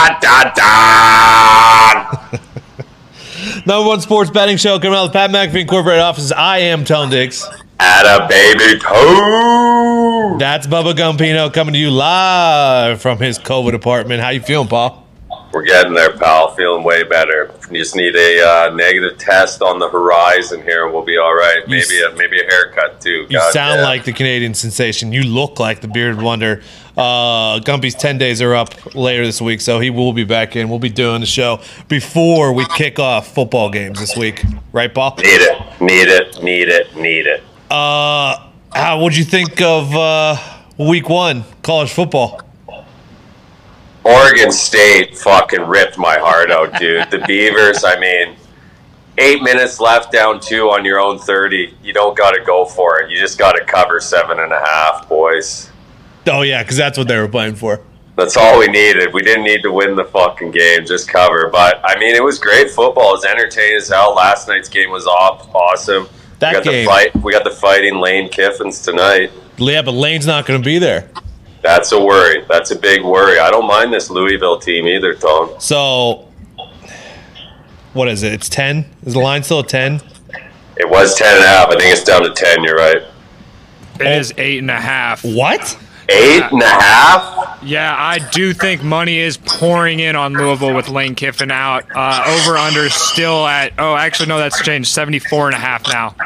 dun, dun, dun. Number one sports betting show coming out of the Pat McAfee Incorporated offices. I am Tone Diggs. Atta baby toe. That's Bubba Gumpino coming to you live from his COVID apartment. How you feeling, Paul? We're getting there, pal. Feeling way better. You just need a negative test on the horizon here, and we'll be all right. Maybe a haircut too. You sound like the Canadian sensation. You look like the bearded wonder. Gumpy's 10 days are up later this week, so he will be back in. We'll be doing the show before we kick off football games this week. Right, Paul? Need it. What'd you think of week one, college football? Oregon State fucking ripped my heart out, dude. The Beavers, 8 minutes left, down 2 on your own 30. You don't got to go for it. You just got to cover 7.5, boys. Oh, yeah, because that's what they were playing for. That's all we needed. We didn't need to win the fucking game, just cover. But, it was great football. It was entertaining as hell. Last night's game was awesome. We got the fighting Lane Kiffins tonight. Yeah, but Lane's not going to be there. That's a worry. That's a big worry. I don't mind this Louisville team either, Tom. So, what is it? It's 10? Is the line still at 10? It was 10.5. I think it's down to 10. You're right. It is 8.5. What? 8.5? Yeah, I do think money is pouring in on Louisville with Lane Kiffin out. Over-under still at, actually, no, that's changed. 74.5 now.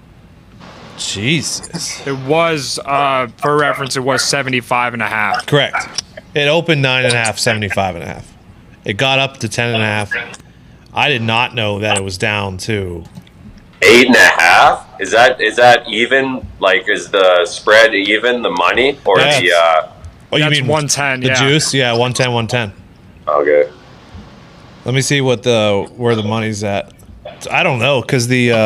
Jesus. It was, for reference, it was 75.5. Correct. It opened 9.5, 75.5. It got up to 10.5. I did not know that it was down to 8.5. Is that even? Like, is the spread even the money or yeah, the? Oh, you that's mean 110? The juice? Yeah, 110, 110. Okay. Let me see where the money's at. I don't know because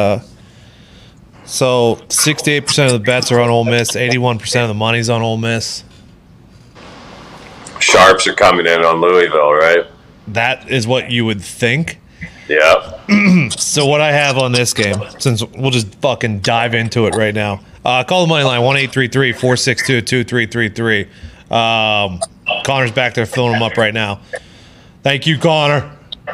so 68% of the bets are on Ole Miss. 81% of the money's on Ole Miss. Sharps are coming in on Louisville, right? That is what you would think. Yeah. So what I have on this game, since we'll just fucking dive into it right now. Call the money line 1-833-462-2333. Connor's back there filling them up right now. Thank you, Connor.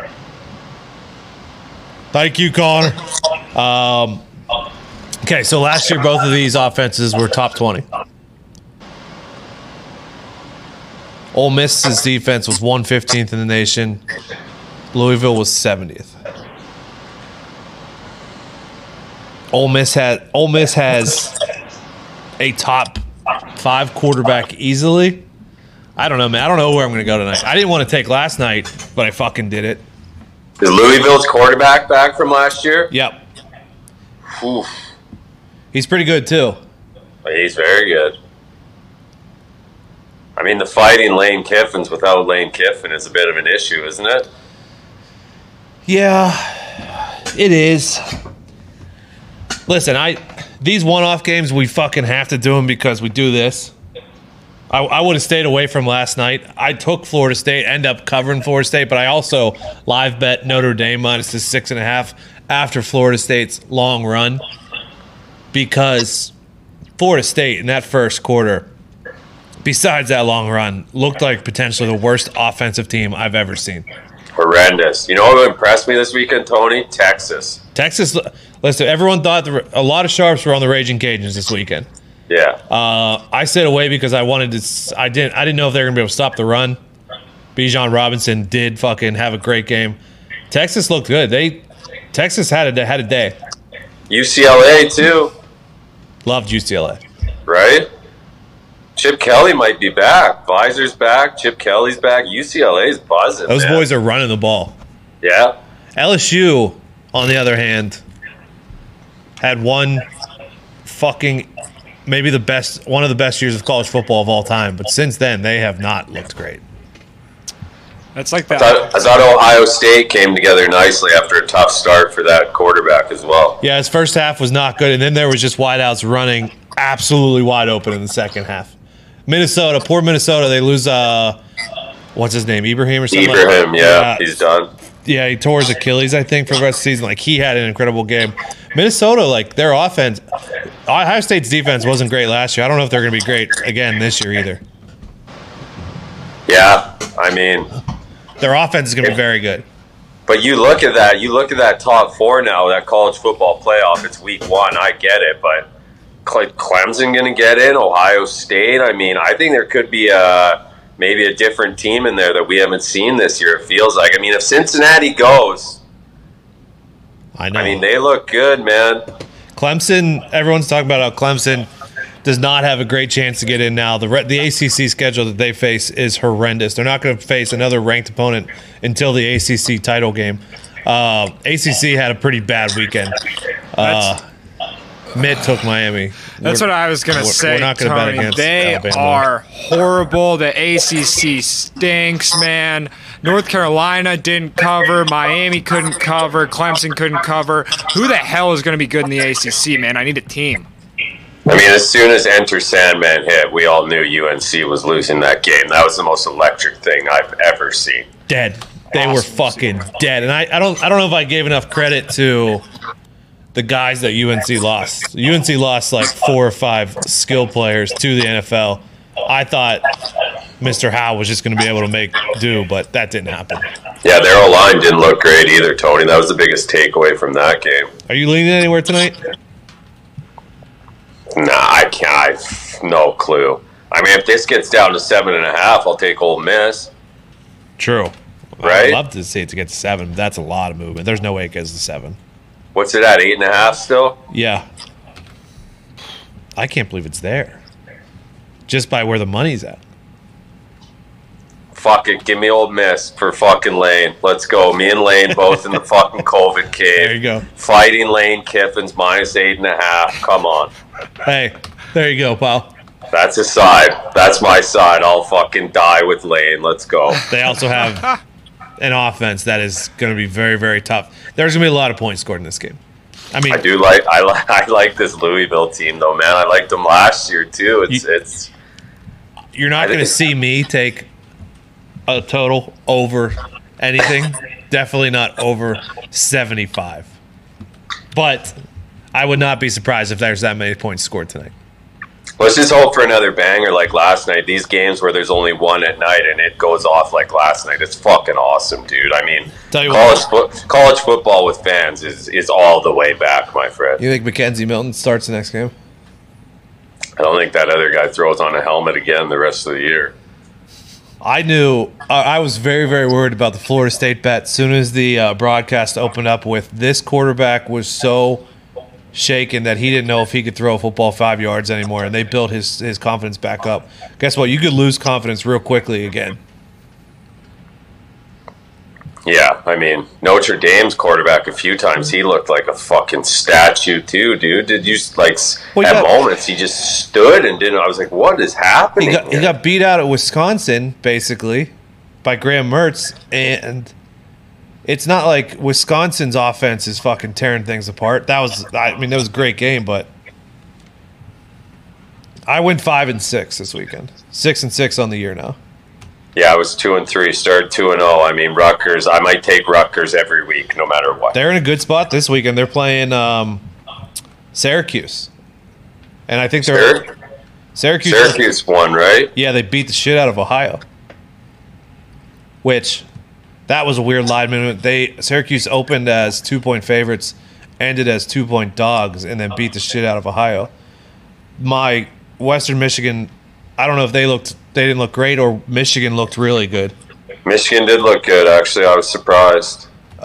Okay, so last year both of these offenses were top 20. Ole Miss's defense was 115th in the nation. Louisville was 70th. Ole Miss has a top 5 quarterback easily. I don't know, man. I don't know where I'm going to go tonight. I didn't want to take last night, but I fucking did it. Is Louisville's quarterback back from last year? Yep. Oof. He's pretty good, too. He's very good. The fighting Lane Kiffins without Lane Kiffin is a bit of an issue, isn't it? Yeah, it is. Listen, these one-off games, we fucking have to do them because we do this. I would have stayed away from last night. I took Florida State, end up covering Florida State, but I also live bet Notre Dame minus the 6.5 after Florida State's long run because Florida State in that first quarter, besides that long run, looked like potentially the worst offensive team I've ever seen. Horrendous. You know what impressed me this weekend, Tony? Texas. Listen, everyone thought a lot of sharps were on the Raging Cajuns this weekend. Yeah. I stayed away because I wanted to. I didn't know if they were gonna be able to stop the run. Bijan Robinson did fucking have a great game. Texas looked good. Texas had a day. UCLA too. Loved UCLA. Right. Chip Kelly might be back. Visor's back. Chip Kelly's back. UCLA's buzzing. Those boys are running the ball. Yeah. LSU, on the other hand, had one of the best years of college football of all time. But since then, they have not looked great. That's like that. I thought Ohio State came together nicely after a tough start for that quarterback as well. Yeah, his first half was not good, and then there was just wideouts running absolutely wide open in the second half. Poor Minnesota, they lose, what's his name, Ibrahim or something? Ibrahim, yeah, he's done. Yeah, he tore his Achilles, I think, for the rest of the season. He had an incredible game. Minnesota, their offense, Ohio State's defense wasn't great last year. I don't know if they're going to be great again this year either. Yeah, Their offense is going to be very good. But you look at that top four now, that college football playoff. It's week 1. I get it, but Clemson going to get in, Ohio State. I mean, I think there could be maybe a different team in there that we haven't seen this year. It feels like. I mean, if Cincinnati goes, I know. I mean, they look good, man. Clemson. Everyone's talking about how Clemson does not have a great chance to get in now. The ACC schedule that they face is horrendous. They're not going to face another ranked opponent until the ACC title game. ACC had a pretty bad weekend. Mitt took Miami. That's what I was going to say, we're not gonna Tony. bet against they Alabama. are horrible. The ACC stinks, man. North Carolina didn't cover. Miami couldn't cover. Clemson couldn't cover. Who the hell is going to be good in the ACC, man? I need a team. I mean, as soon as Enter Sandman hit, we all knew UNC was losing that game. That was the most electric thing I've ever seen. Dead. They were fucking dead. And I don't know if I gave enough credit to the guys that UNC lost. UNC lost like 4 or 5 skill players to the NFL. I thought Mr. Howe was just going to be able to make do, but that didn't happen. Yeah, their O-line didn't look great either, Tony. That was the biggest takeaway from that game. Are you leaning anywhere tonight? Nah, I can't. I no clue. I mean, if this gets down to 7.5, I'll take Ole Miss. True. Right? I'd love to see it to get to 7, but that's a lot of movement. There's no way it gets to 7. What's it at, 8.5 still? Yeah. I can't believe it's there. Just by where the money's at. Fuck it. Give me Ole Miss for fucking Lane. Let's go. Me and Lane both in the fucking COVID cave. There you go. Fighting Lane Kiffin's minus 8.5. Come on. Hey, there you go, pal. That's his side. That's my side. I'll fucking die with Lane. Let's go. They also have an offense that is going to be very, very tough. There's going to be a lot of points scored in this game. I mean, I like this Louisville team though, man. I liked them last year too. You're not going to see me take a total over anything. Definitely not over 75. But I would not be surprised if there's that many points scored tonight. Let's just hope for another banger like last night. These games where there's only one at night and it goes off like last night, it's fucking awesome, dude. I mean, college football with fans is all the way back, my friend. You think Mackenzie Milton starts the next game? I don't think that other guy throws on a helmet again the rest of the year. I knew I was very, very worried about the Florida State bet. As soon as the broadcast opened up with this quarterback was so shaken that he didn't know if he could throw a football 5 yards anymore, and they built his confidence back up. Guess what? You could lose confidence real quickly again. Yeah, I mean, Notre Dame's quarterback a few times, he looked like a fucking statue too, dude. Did you, at moments, he just stood and didn't, I was like, what is happening? He got beat out at Wisconsin, basically, by Graham Mertz, and it's not like Wisconsin's offense is fucking tearing things apart. That was a great game, but I went 5-6 this weekend. 6-6 on the year now. Yeah, I was 2-3. Started 2-0. I mean, Rutgers. I might take Rutgers every week, no matter what. They're in a good spot this weekend. They're playing Syracuse, and I think Syracuse won, right? Yeah, they beat the shit out of Ohio. Which, that was a weird line movement. Syracuse opened as 2-point favorites, ended as 2-point dogs, and then beat the shit out of Ohio. My Western Michigan, I don't know if they didn't look great or Michigan looked really good. Michigan did look good, actually. I was surprised.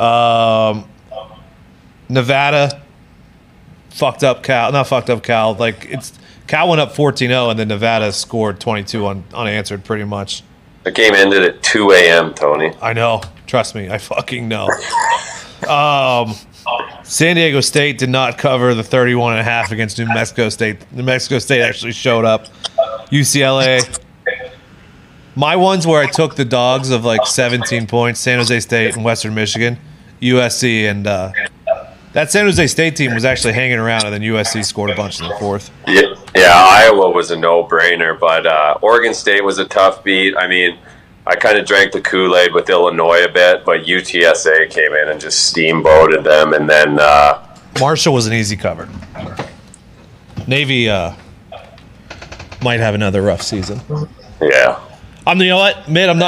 Nevada fucked up Cal. Not fucked up Cal. Cal went up 14-0, and then Nevada scored 22 unanswered pretty much. The game ended at 2 a.m., Tony. I know. Trust me. I fucking know. San Diego State did not cover the 31.5 against New Mexico State. New Mexico State actually showed up. UCLA. My ones where I took the dogs of 17 points, San Jose State and Western Michigan, USC, and that San Jose State team was actually hanging around, and then USC scored a bunch in the fourth. Yeah, Iowa was a no-brainer, but Oregon State was a tough beat. I mean, I kind of drank the Kool-Aid with Illinois a bit, but UTSA came in and just steamboated them, and then Marshall was an easy cover. Navy might have another rough season. Yeah. You know what, Mitt, I'm not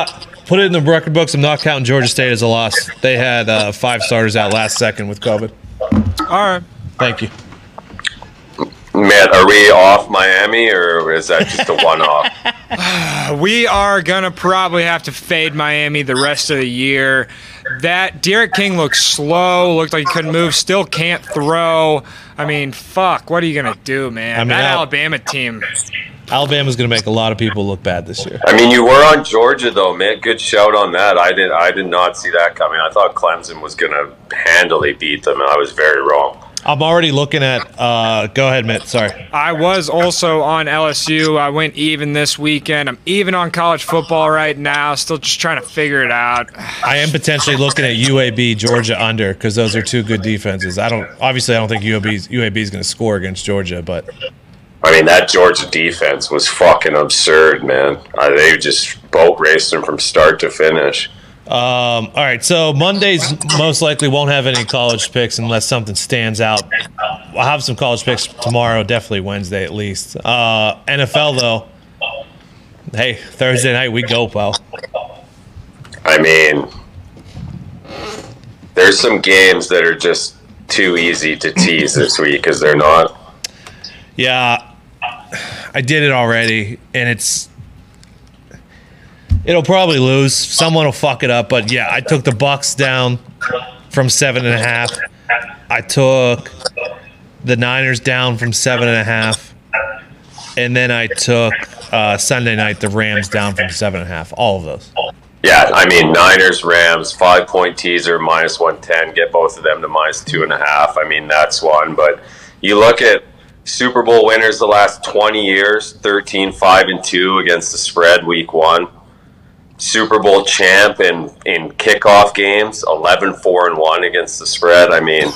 put it in the record books. I'm not counting Georgia State as a loss. They had 5 starters out last second with COVID. All right. Thank you. Matt, are we off Miami, or is that just a one-off? We are going to probably have to fade Miami the rest of the year. That Derek King looked slow, looked like he couldn't move, still can't throw. I mean, fuck, what are you going to do, man? That Alabama team. Alabama's going to make a lot of people look bad this year. I mean, you were on Georgia, though, man. Good shout on that. I did not see that coming. I thought Clemson was going to handily beat them, and I was very wrong. I'm already looking at go ahead, Mitt. Sorry. I was also on LSU. I went even this weekend. I'm even on college football right now. Still just trying to figure it out. I am potentially looking at UAB Georgia under because those are 2 good defenses. I don't think UAB is going to score against Georgia, but I mean, that Georgia defense was fucking absurd, man. They just boat raced them from start to finish. All right, so Mondays most likely won't have any college picks unless something stands out. I'll have some college picks tomorrow, definitely Wednesday at least. NFL, though, hey, Thursday night we go, pal. I mean, there's some games that are just too easy to tease this week because they're not. Yeah, I did it already, and it'll probably lose. Someone will fuck it up, but yeah, I took the Bucks down from 7.5. I took the Niners down from 7.5, and then I took Sunday night the Rams down from 7.5. All of those. Yeah, I mean, Niners, Rams, 5-point teaser, -110. Get both of them to -2.5. I mean, that's one. But you look at Super Bowl winners the last 20 years: 13-5-2 against the spread week 1. Super Bowl champ in kickoff games, 11-4-1 against the spread. I mean,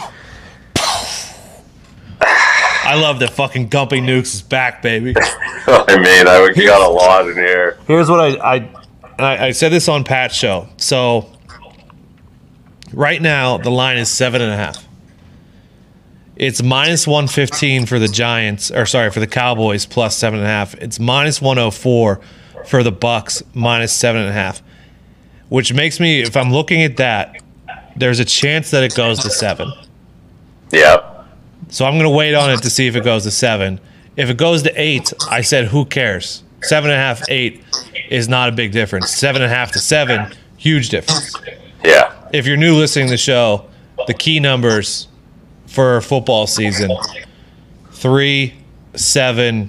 I love that fucking Gumpy Nukes is back, baby. I mean, we got a lot in here. Here's what I said this on Pat's show. So right now the line is 7.5. It's -115 for the Giants, for the Cowboys plus 7.5. It's -104 for the Bucks -7.5, which makes me, if I'm looking at that, there's a chance that it goes to 7. Yep. So I'm going to wait on it to see if it goes to 7. If it goes to 8, I said, who cares? 7.5, 8 is not a big difference. 7.5 to 7, huge difference. Yeah. If you're new listening to the show, the key numbers for football season: 3, 7,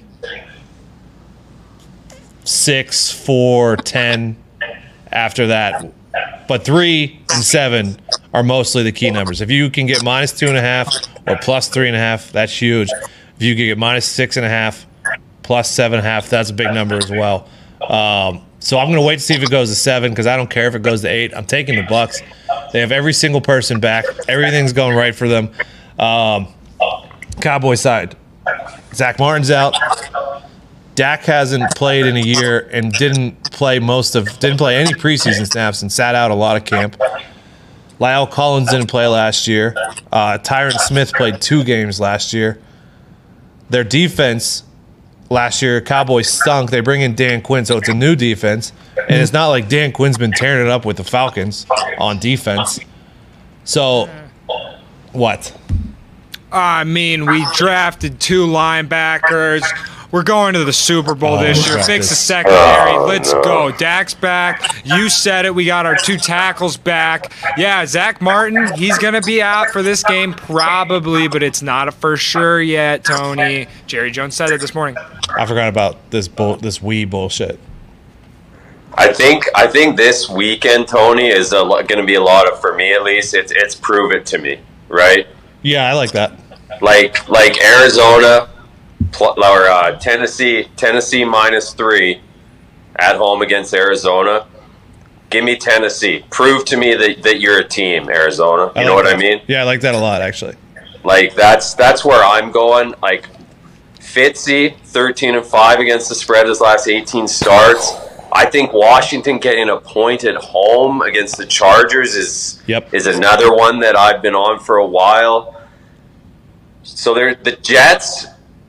6, 4, 10 after that. But 3 and 7 are mostly the key numbers. If you can get -2.5 or +3.5, that's huge. If you can get -6.5, +7.5, that's a big number as well. So I'm going to wait to see if it goes to 7 because I don't care if it goes to 8. I'm taking the Bucks. They have every single person back. Everything's going right for them. Cowboy side, Zach Martin's out. Dak hasn't played in a year and didn't play any preseason snaps and sat out a lot of camp. La'el Collins didn't play last year. Tyron Smith played 2 games last year. Their defense last year, Cowboys stunk. They bring in Dan Quinn, so it's a new defense. And it's not like Dan Quinn's been tearing it up with the Falcons on defense. So, what? I mean, we drafted 2 linebackers. We're going to the Super Bowl this year. Fix the secondary. Let's go. Dak's back. You said it. We got our 2 tackles back. Yeah, Zach Martin, he's going to be out for this game probably, but it's not a for sure yet, Tony. Jerry Jones said it this morning. I forgot about this wee bullshit. I think this weekend, Tony, is going to be a lot of, for me at least, it's prove it to me, right? Yeah, I like that. Like Arizona or Tennessee -3 at home against Arizona. Give me Tennessee. Prove to me that you're a team, Arizona. You know what I mean? Yeah, I like that a lot, actually. Like that's where I'm going. Like Fitzy, 13-5 against the spread his last 18 starts. I think Washington getting a point at home against the Chargers is another one that I've been on for a while. So the Jets,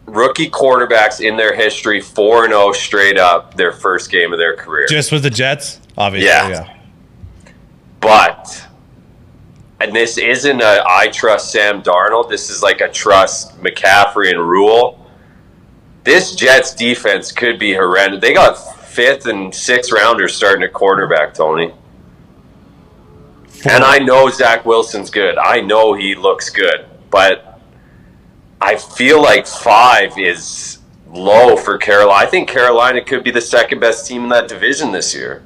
rookie quarterbacks in their history 4-0 straight up their first game of their career. Just with the Jets? Obviously, yeah. But, and this isn't I trust Sam Darnold. This is like a trust McCaffrey and Rule. This Jets defense could be horrendous. They got 5th and 6th rounders starting at quarterback, Tony. And I know Zach Wilson's good. I know he looks good. But I feel like 5 is low for Carolina. I think Carolina could be the second best team in that division this year.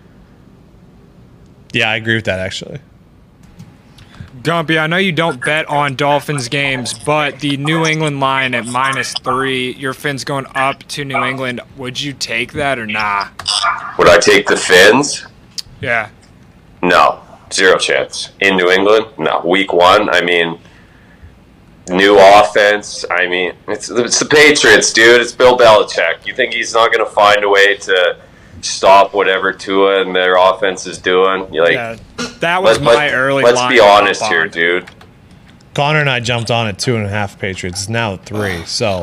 Yeah, I agree with that, actually. Gumpy, I know you don't bet on Dolphins games, but the New England line at -3, your Fins going up to New England. Would you take that or nah? Would I take the Fins? Yeah. No. 0 chance. In New England? No. Week 1, I mean, new offense. I mean, it's the Patriots, dude. It's Bill Belichick. You think he's not going to find a way to stop whatever Tua and their offense is doing? You're like, yeah, that was my early Let's be honest here, dude. Connor and I jumped on at 2.5 Patriots. It's now 3. So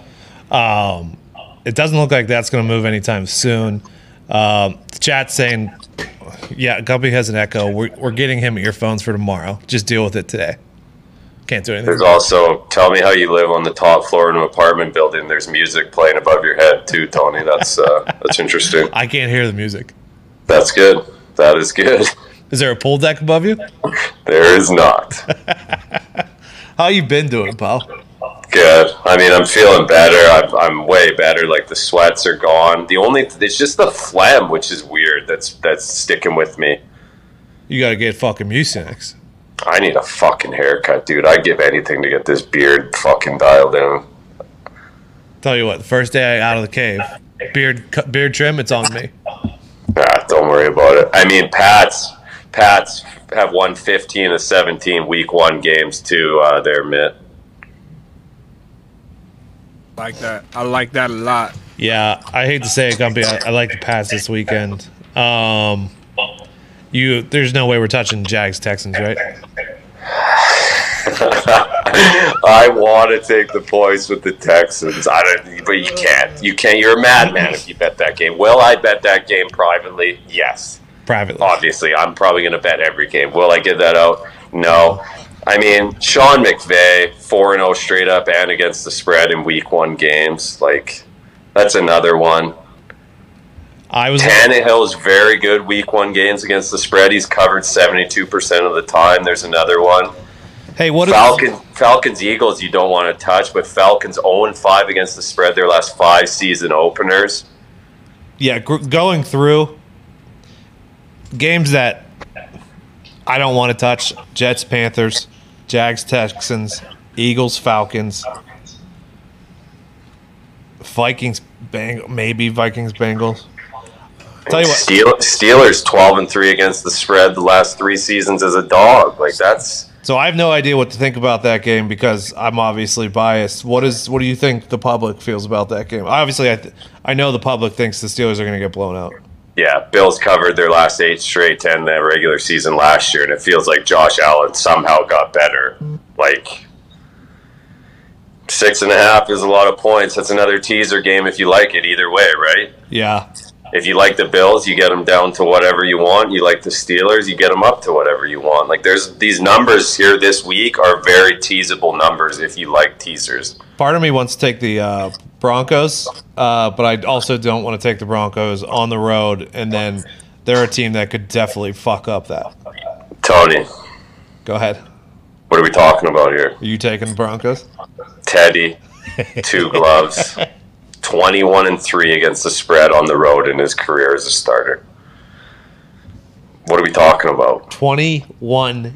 it doesn't look like that's going to move anytime soon. The chat's saying, yeah, Gumpy has an echo. We're getting him earphones for tomorrow. Just deal with it today. Can't do anything. There's also, tell me how you live on the top floor in an apartment building. There's music playing above your head too, Tony. That's interesting. I can't hear the music. That's good. That is good. Is there a pool deck above you? There is not. How you been doing, pal? Good. I mean, I'm feeling better. I'm way better. Like, the sweats are gone. It's just the phlegm, which is weird. That's sticking with me. You gotta get fucking Mucinex. I need a fucking haircut, dude. I'd give anything to get this beard fucking dialed in. Tell you what, the first day out of the cave, beard trim, it's on me. Don't worry about it. I mean, Pats have won 15 of 17 week 1 games to their mitt. Like that. I like that a lot. Yeah, I hate to say it, Gumpy. I like the Pats this weekend. There's no way we're touching Jags Texans, right? I want to take the points with the Texans. But you can't. You can't. You're a madman if you bet that game. Will I bet that game privately? Yes. Privately. Obviously, I'm probably going to bet every game. Will I get that out? No. I mean, Sean McVay, 4-0 straight up and against the spread in week 1 games. Like, that's another one. Tannehill's very good week 1 games against the spread. He's covered 72% of the time. There's another one. Hey, Falcons Eagles you don't want to touch, but Falcons 0-5 against the spread their last 5 season openers. Yeah, going through games that I don't want to touch: Jets, Panthers, Jags, Texans, Eagles, Falcons, Vikings, Bengals. Tell you what, Steelers 12-3 against the spread the last 3 seasons as a dog. Like, that's. So I have no idea what to think about that game because I'm obviously biased. What do you think the public feels about that game? Obviously, I know the public thinks the Steelers are going to get blown out. Yeah, Bills covered their last 8 straight 10 that regular season last year, and it feels like Josh Allen somehow got better. Like, 6.5 is a lot of points. That's another teaser game if you like it either way, right? Yeah. If you like the Bills, you get them down to whatever you want. You like the Steelers, you get them up to whatever you want. Like, there's these numbers here this week are very teasable numbers if you like teasers. Part of me wants to take the Broncos, but I also don't want to take the Broncos on the road, and then they're a team that could definitely fuck up that. Tony. Go ahead. What are we talking about here? Are you taking the Broncos? Teddy, 2 gloves. 21-3 against the spread on the road in his career as a starter. What are we talking about? 21-3.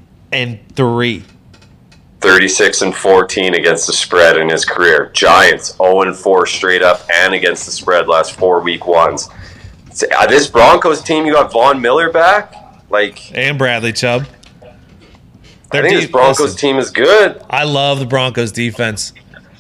36-14 against the spread in his career. Giants 0-4 straight up and against the spread last 4 week 1s. This Broncos team, you got Von Miller back, and Bradley Chubb. I think this Broncos team is good. I love the Broncos defense.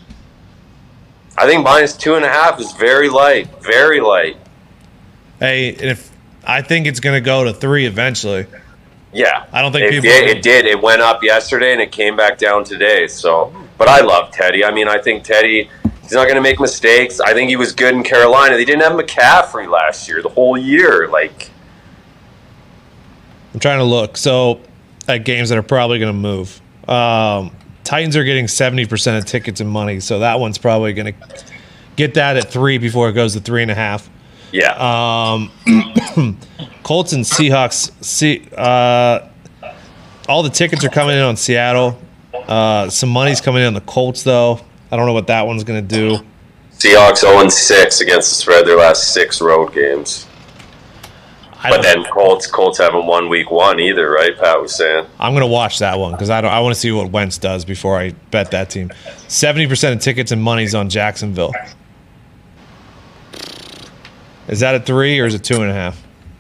I think -2.5 is very light. Very light. Hey, I think it's going to go to 3 eventually. Yeah. I don't think it did. It went up yesterday and it came back down today. So, but I love Teddy. I mean, I think Teddy He's not going to make mistakes. I think he was good in Carolina. They didn't have McCaffrey last year, the whole year. Like, I'm trying to look. So, at games that are probably going to move. Titans are getting 70% of tickets and money, so that one's probably going to get that at 3 before it goes to 3.5. Yeah. Colts and Seahawks. All the tickets are coming in on Seattle. Some money's coming in on the Colts, though. I don't know what that one's going to do. Seahawks 0-6 against the spread their last 6 road games. But then Colts haven't won week 1 either, right? Pat was saying. I'm going to watch that one because I want to see what Wentz does before I bet that team. 70% of tickets and money's on Jacksonville. Is that a 3 or is it 2.5?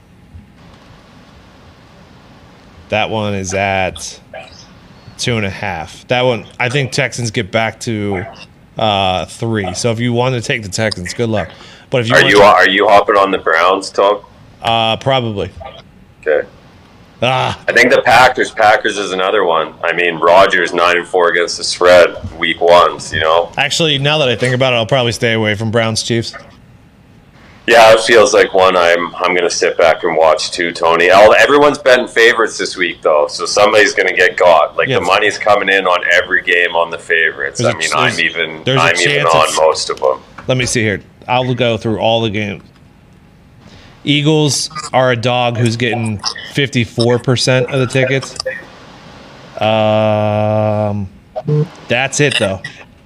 That one is at 2.5. That one, I think Texans get back to 3. So if you want to take the Texans, good luck. But if you are you hopping on the Browns, Tom? Probably. Okay. I think the Packers is another one. I mean, Rodgers 9-4 against the spread week 1. You know. Actually, now that I think about it, I'll probably stay away from Browns Chiefs. Yeah, it feels like one I'm going to sit back and watch too, Tony. Everyone's betting favorites this week, though, so somebody's going to get got. Like, the money's coming in on every game on the favorites. I'm even on most of them. Let me see here. I'll go through all the games. Eagles are a dog who's getting 54% of the tickets. That's it, though.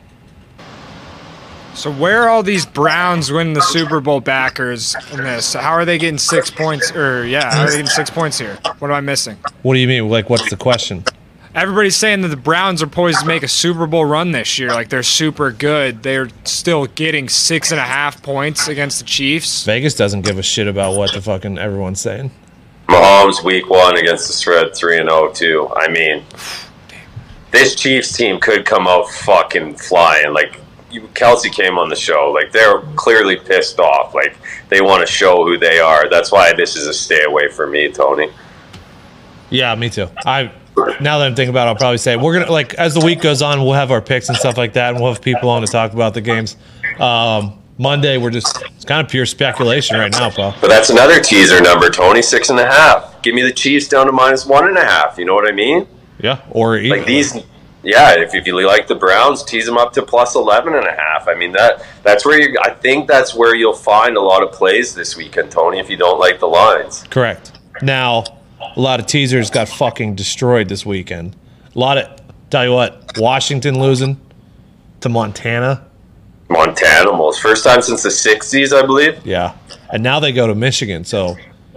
So where are all these Browns winning the Super Bowl backers in this? How are they getting 6 points? How are they getting 6 points here? What am I missing? What do you mean? Like, what's the question? Everybody's saying that the Browns are poised to make a Super Bowl run this year. Like, they're super good. They're still getting 6.5 points against the Chiefs. Vegas doesn't give a shit about what the fucking everyone's saying. Mahomes week 1 against the spread 3-0 too. I mean, this Chiefs team could come out fucking flying. Like, Kelsey came on the show. Like, they're clearly pissed off. Like, they want to show who they are. That's why this is a stay away for me, Tony. Yeah, me too. Now that I'm thinking about it, I'll probably say we're gonna, like, as the week goes on, we'll have our picks and stuff like that, and we'll have people on to talk about the games. Monday, it's kind of pure speculation right now, Paul. But that's another teaser number, Tony. 6.5. Give me the Chiefs down to -1.5. You know what I mean? Yeah, or like these. Yeah, if you like the Browns, tease them up to +11.5. I mean, that's where I think that's where you'll find a lot of plays this weekend, Tony, if you don't like the lines. Correct. Now, a lot of teasers got fucking destroyed this weekend. Tell you what, Washington losing to Montana. Montana almost. First time since the 60s, I believe. Yeah. And now they go to Michigan, so...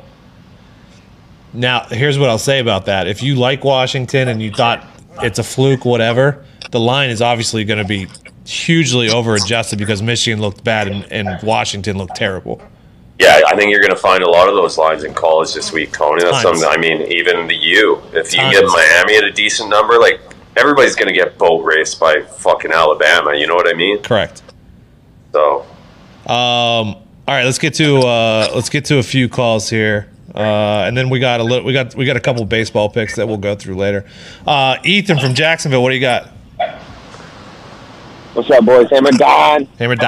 Now, here's what I'll say about that. If you like Washington and you thought it's a fluke, whatever, the line is obviously going to be hugely over-adjusted because Michigan looked bad and Washington looked terrible. Yeah, I think you're going to find a lot of those lines in college this week, Tony. That's something, I mean, even the U. If you get Miami at a decent number, like, everybody's going to get boat raced by fucking Alabama. You know what I mean? Correct. So. All right, let's get to a few calls here. And then we got a couple baseball picks that we'll go through later. Ethan from Jacksonville, what do you got? What's up, boys? Hammer Don.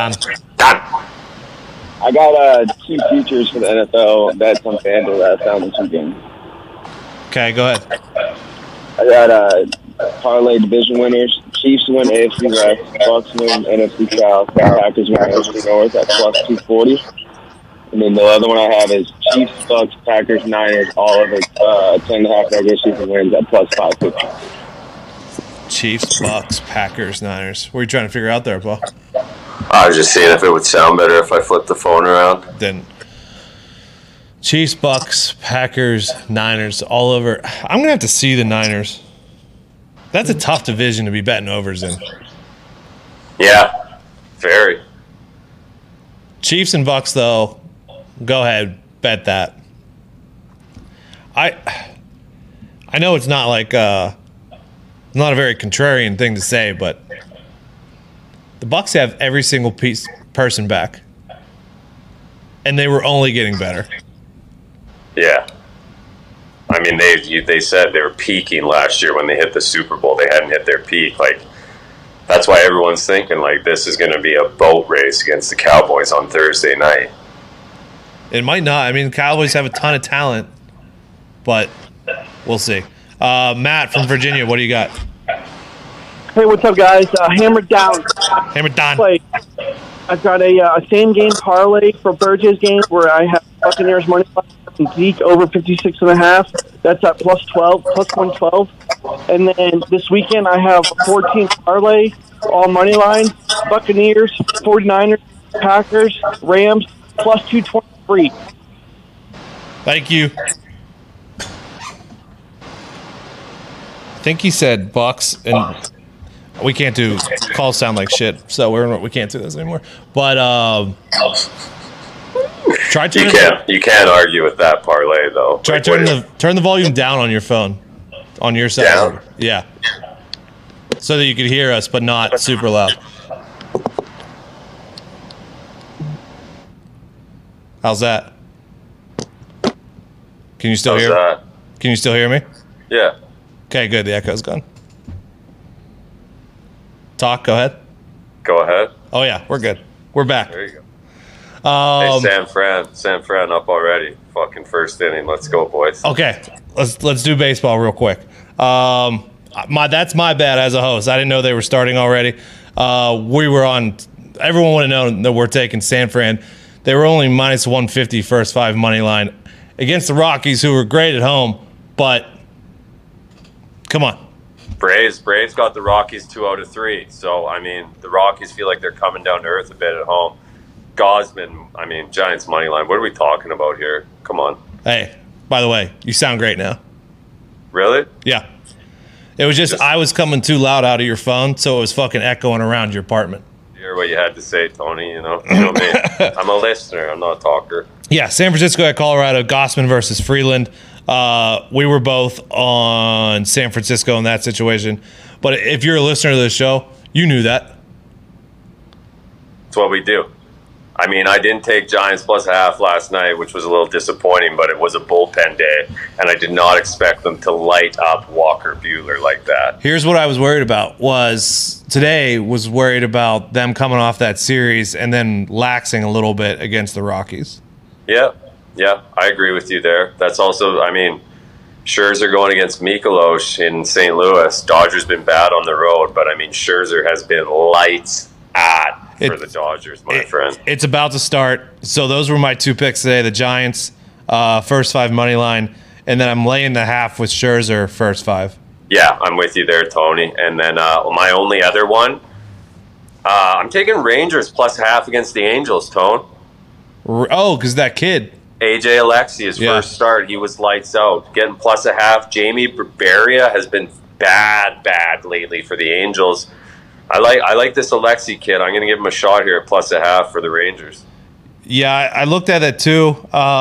I got 2 futures for the NFL bets on FanDuel that I found this weekend. Okay, go ahead. I got parlay division winners. Chiefs win AFC West, Bucs win NFC South, Packers win NFC North at +240. And then the other one I have is Chiefs, Bucs, Packers, Niners, all over 10.5 regular season wins at +550. Chiefs, Bucs, Packers, Niners. What are you trying to figure out there, Paul? I was just seeing if it would sound better if I flipped the phone around. Then Chiefs, Bucs, Packers, Niners, all over. I'm going to have to see the Niners. That's a tough division to be betting overs in. Yeah, very. Chiefs and Bucs, though, go ahead, bet that. I know it's not like not a very contrarian thing to say, but the Bucs have every single person back, and they were only getting better. Yeah. I mean, they said they were peaking last year when they hit the Super Bowl. They hadn't hit their peak. Like, That's why everyone's thinking like this is going to be a boat race against the Cowboys on Thursday night. It might not. I mean, Cowboys have a ton of talent, but we'll see. Matt from Virginia, what do you got? Hey, what's up, guys? Hammered down. Hammered down. I've got a same-game parlay for Burgess game where I have Buccaneers money line and Zeke over 56.5. That's at plus 112. And then this weekend I have 14 parlay, all money line, Buccaneers, 49ers, Packers, Rams, plus 223. Thank you. I think he said Bucks, and we can't do calls sound like shit, so we can't do this anymore. But try to you can't argue with that parlay though. Try turn the volume down on your phone, on your side. Down? Yeah, so that you could hear us, but not super loud. How's that? Can you still hear? That? Can you still hear me? Yeah. Okay, good. The echo's gone. Talk. Go ahead. Go ahead. Oh yeah, we're good. We're back. There you go. Hey, San Fran up already. Fucking first inning. Let's go, boys. Okay, let's do baseball real quick. That's my bad as a host. I didn't know they were starting already. We were on. Everyone would have known that we're taking San Fran. They were only minus 150 first 5 money line against the Rockies, who were great at home, but come on. Braves got the Rockies 2 out of 3. So, I mean, the Rockies feel like they're coming down to earth a bit at home. Gosman, I mean, Giants money line. What are we talking about here? Come on. Hey, by the way, you sound great now. Really? Yeah. It was just I was coming too loud out of your phone, so it was fucking echoing around your apartment. You hear what you had to say, Tony, you know me. I'm a listener. I'm not a talker. Yeah, San Francisco at Colorado, Gosman versus Freeland. We were both on San Francisco in that situation. But if you're a listener to this show, you knew that. That's what we do. I mean, I didn't take Giants plus half last night, which was a little disappointing, but it was a bullpen day, and I did not expect them to light up Walker Buehler like that. Here's what I was worried about was worried about them coming off that series and then laxing a little bit against the Rockies. Yeah, I agree with you there. That's also, I mean, Scherzer going against Mikolos in St. Louis. Dodgers been bad on the road, but I mean, Scherzer has been lights at for the Dodgers, my friend. It's about to start. So those were my 2 picks today. The Giants, first 5 money line, and then I'm laying the half with Scherzer, first 5. Yeah, I'm with you there, Tony. And then my only other one, I'm taking Rangers plus half against the Angels, Tone. Oh, because that kid. AJ Alexi, his first start, he was lights out. Getting plus a half. Jamie Barria has been bad lately for the Angels. I like this Alexi kid. I'm going to give him a shot here at plus a half for the Rangers. Yeah, I looked at it too.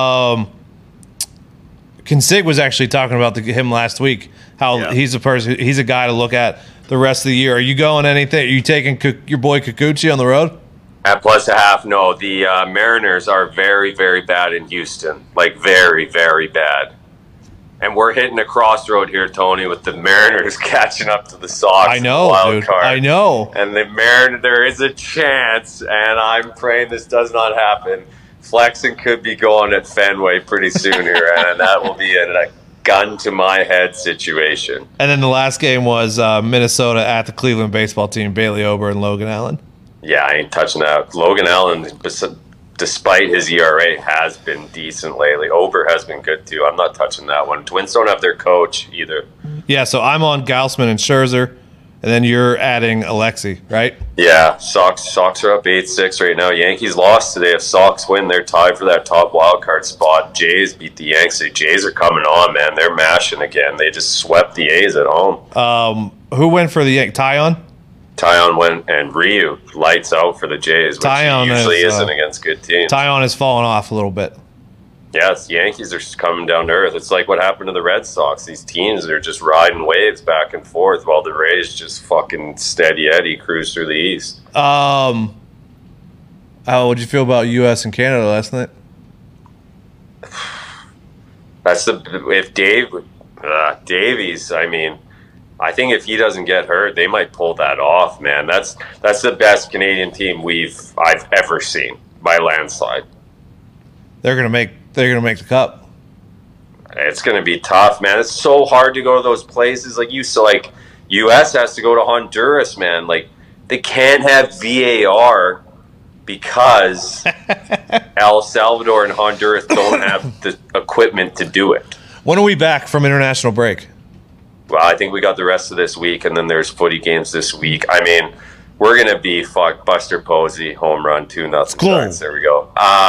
Consig was actually talking about him last week. How he's a guy to look at the rest of the year. Are you going anything? Are you taking your boy Kikuchi on the road? At plus a half, no. The Mariners are very, very bad in Houston. Like, very, very bad. And we're hitting a crossroad here, Tony, with the Mariners catching up to the Sox. I know, wild dude. card. I know. And there is a chance, and I'm praying this does not happen. Flexen could be going at Fenway pretty soon here, and that will be a gun to my head situation. And then the last game was Minnesota at the Cleveland baseball team, Bailey Ober and Logan Allen. Yeah, I ain't touching that. Logan Allen, despite his ERA, has been decent lately. Ober has been good too. I'm not touching that one. Twins don't have their coach either. Yeah, so I'm on Gausman and Scherzer, and then you're adding Alexi, right? Yeah, Sox are up 8-6 right now. Yankees lost today. If Sox win, they're tied for that top wild card spot. Jays beat the Yanks. The Jays are coming on, man. They're mashing again. They just swept the A's at home. Who went for the Yankees? Tyon went, and Ryu lights out for the Jays, which usually isn't against good teams. Tyon has fallen off a little bit. Yes, the Yankees are coming down to earth. It's like what happened to the Red Sox. These teams are just riding waves back and forth while the Rays just fucking steady Eddie cruise through the East. How would you feel about U.S. and Canada last night? Davies, I mean, I think if he doesn't get hurt, they might pull that off, man. That's the best Canadian team I've ever seen by landslide. They're gonna make the cup. It's gonna be tough, man. It's so hard to go to those places. Like US has to go to Honduras, man. Like they can't have VAR because El Salvador and Honduras don't have the equipment to do it. When are we back from international break? Well, I think we got the rest of this week, and then there's footy games this week. I mean, we're gonna be Buster Posey home run 2-0. Cool. There we go.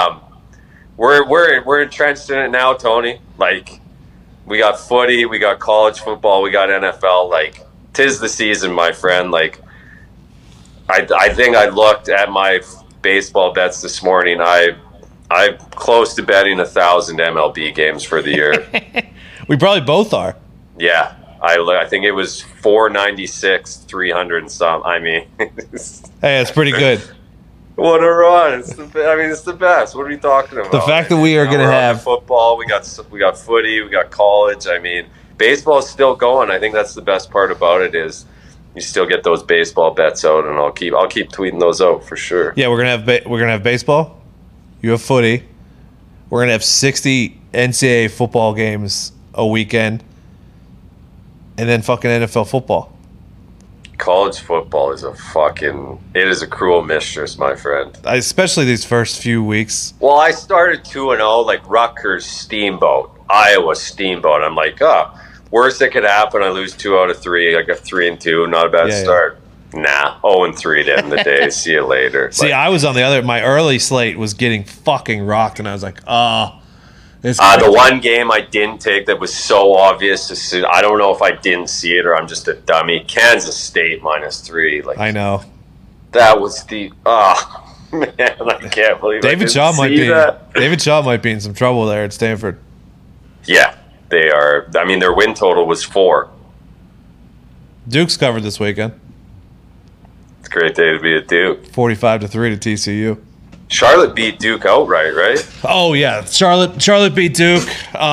We're entrenched in it now, Tony. Like we got footy, we got college football, we got NFL. Like 'tis the season, my friend. Like I think I looked at my baseball bets this morning. I'm close to betting 1,000 MLB games for the year. We probably both are. Yeah. I think it was 496, 300 and some. I mean, hey, that's pretty good. What a run! It's the best. What are we talking about? The fact that we are going to have football, we got footy, we got college. I mean, baseball is still going. I think that's the best part about it is you still get those baseball bets out, and I'll keep tweeting those out for sure. Yeah, we're gonna have baseball. You have footy. We're gonna have 60 NCAA football games a weekend. And then fucking NFL football. College football is a cruel mistress, my friend. Especially these first few weeks. Well, I started 2-0, like Rutgers Steamboat, Iowa Steamboat. I'm like, worst that could happen, I lose 2 out of 3. I got 3-2, not a bad start. Nah, 0-3 to end the day. See you later. See, I was on my early slate was getting fucking rocked, and I was like, the one game I didn't take that was so obvious. I don't know if I didn't see it or I'm just a dummy. Kansas State -3. Like I know. That was man, I can't believe David Shaw might be in some trouble there at Stanford. Yeah, they are. I mean, their win total was 4. Duke's covered this weekend. It's a great day to be a Duke. 45-3 to TCU. Charlotte beat Duke outright, right? Oh yeah, Charlotte beat Duke.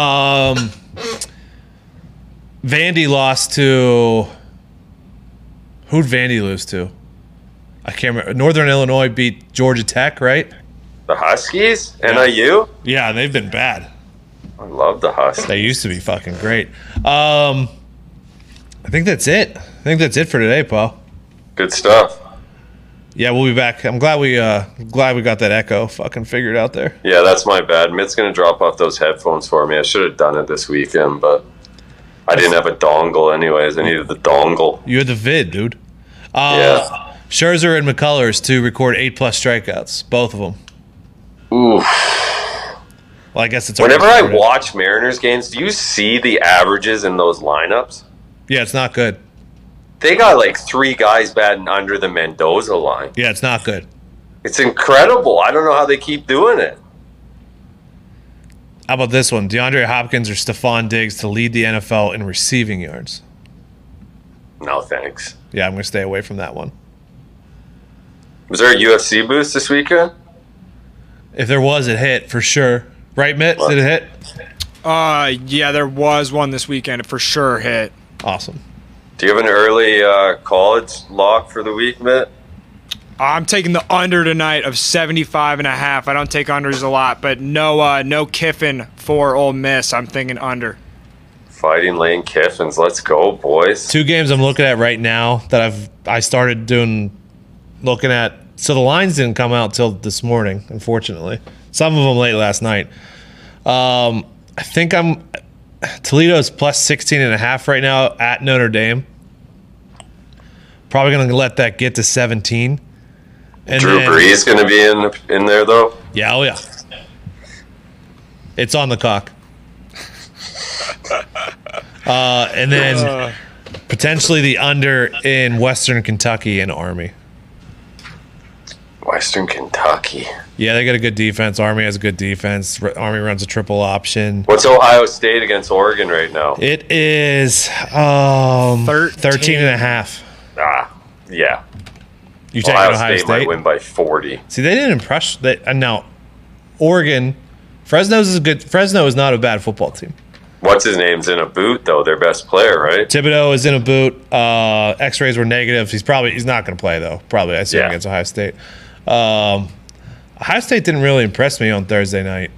Vandy lost to. Who'd Vandy lose to? I can't remember. Northern Illinois beat Georgia Tech, right? The Huskies? Yeah. NIU? Yeah, they've been bad. I love the Huskies. They used to be fucking great. I think that's it. For today, Paul. Good stuff. Yeah, we'll be back. I'm glad we got that echo fucking figured out there. Yeah, that's my bad. Mitt's gonna drop off those headphones for me. I should have done it this weekend, but I didn't have a dongle anyways. I needed the dongle. You had the vid, dude. Yeah. Scherzer and McCullers to record 8+ strikeouts, both of them. Oof. Well, I guess it's. Whenever I watch Mariners games, do you see the averages in those lineups? Yeah, it's not good. They got like 3 guys batting under the Mendoza line. Yeah, it's not good. It's incredible. I don't know how they keep doing it. How about this one? DeAndre Hopkins or Stephon Diggs to lead the NFL in receiving yards? No, thanks. Yeah, I'm going to stay away from that one. Was there a UFC boost this weekend? If there was, it hit for sure. Right, Mitt? What? Did it hit? Yeah, there was one this weekend. It for sure hit. Awesome. Do you have an early college lock for the week, Mitt? I'm taking the under tonight of 75.5. I don't take unders a lot, but no Kiffin for Ole Miss. I'm thinking under. Fighting Lane Kiffins. Let's go, boys. 2 games I'm looking at right now that I started looking at. So the lines didn't come out till this morning, unfortunately. Some of them late last night. I think Toledo's plus 16.5 right now at Notre Dame. Probably going to let that get to 17. And Drew Brees going to be in there, though? Yeah, oh yeah. It's on the cock. And then potentially the under in Western Kentucky and Army. Western Kentucky. Yeah, they got a good defense. Army has a good defense. Army runs a triple option. What's Ohio State against Oregon right now? It is 13.5. Yeah. You take Ohio State might win by 40. See, they didn't impress. Now, Oregon, Fresno is not a bad football team. What's his name's in a boot though? Their best player, right? Thibodeau is in a boot. X-rays were negative. He's not going to play though. Probably, I assume, against Ohio State. Ohio State didn't really impress me on Thursday night.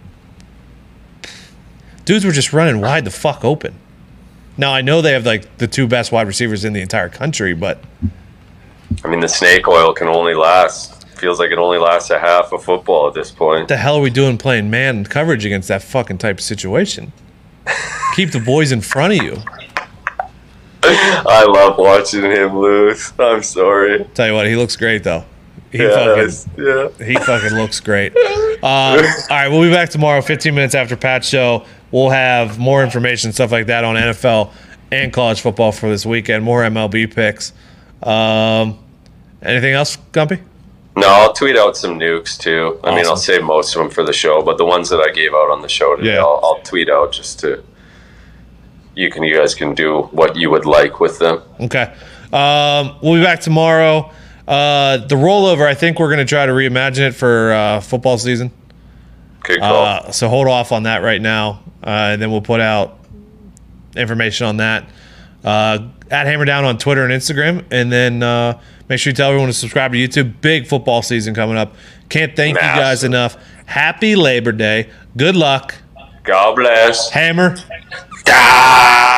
Dudes were just running wide the fuck open. Now I know they have like the 2 best wide receivers in the entire country, but I mean the snake oil can only last. Feels like it only lasts a half of football at this point. What the hell are we doing playing man coverage against that fucking type of situation? Keep the boys in front of you. I love watching him lose. I'm sorry. Tell you what, he looks great though. He fucking looks great. All right, we'll be back tomorrow, 15 minutes after Pat's show. We'll have more information, stuff like that on NFL and college football for this weekend. More MLB picks. Anything else, Gumpy? No, I'll tweet out some nukes too. I mean, I'll save most of them for the show, but the ones that I gave out on the show today, I'll tweet out just to. You guys can do what you would like with them. Okay. We'll be back tomorrow. The rollover, I think we're going to try to reimagine it for football season. Good call. So hold off on that right now, and then we'll put out information on that. At Hammer Down on Twitter and Instagram, and then make sure you tell everyone to subscribe to YouTube. Big football season coming up. Can't thank you guys enough. Happy Labor Day. Good luck. God bless. Hammer. Ah!